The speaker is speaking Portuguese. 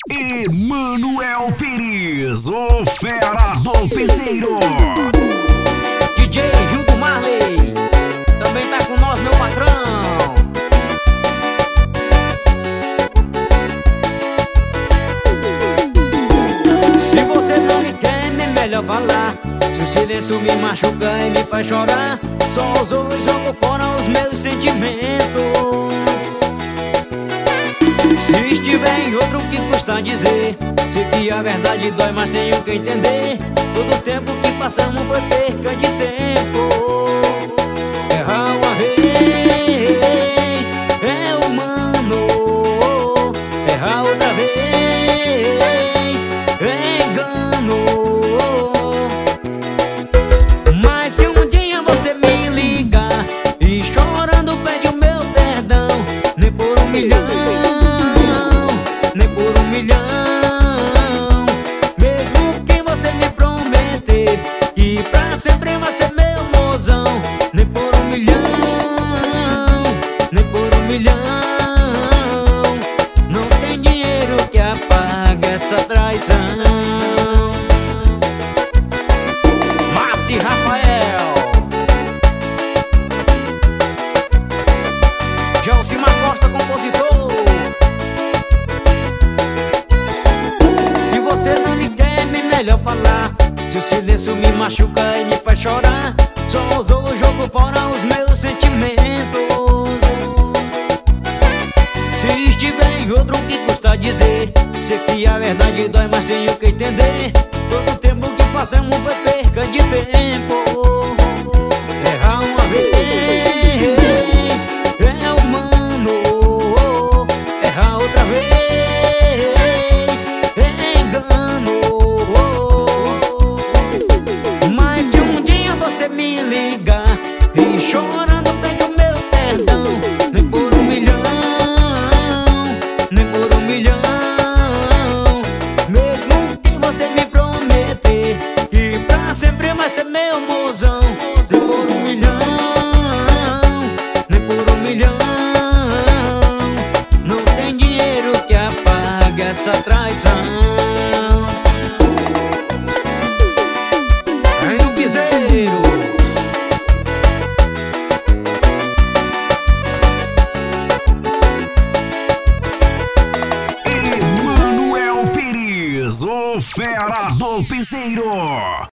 Emanuel Pires, o fera do piseiro. DJ Hildo Marley também tá com nós, meu patrão. Se você não me quer, é melhor falar. Se o silêncio me machuca e me faz chorar, só usou e jogou fora os meus sentimentos. Se estiver em outro, que custa dizer? Sei que a verdade dói, mas tenho que entender. Todo o tempo que passamos foi perca de tempo. Errar uma vez é humano, errar outra vez é engano. Mas se um dia você me ligar e chorando pede o meu perdão, nem por um milhão, nem por um milhão. Mesmo que você me prometer que pra sempre vai ser meu mozão, nem por um milhão, nem por um milhão. Não tem dinheiro que apague essa traição. Márcio Rafael, Josimar Costa, compositor. Se você não me quer, é melhor falar. Se o silêncio me machuca e me faz chorar, só usou o jogo fora os meus sentimentos. Se estiver em outro, que custa dizer? Sei que a verdade dói, mas tenho que entender. Todo o tempo que passamos foi perca de tempo. Errar uma vez é humano, errar outra vez é engano. Mas se um dia você me ligar e chorando pede o meu perdão, nem por um milhão, nem por um milhão. Mesmo que você me prometer que pra sempre vai ser meu mozão, nem por um milhão, nem por um milhão. Não tem dinheiro que apague essa traição. Aí no piseiro, Emanuel Pires, o fera do piseiro.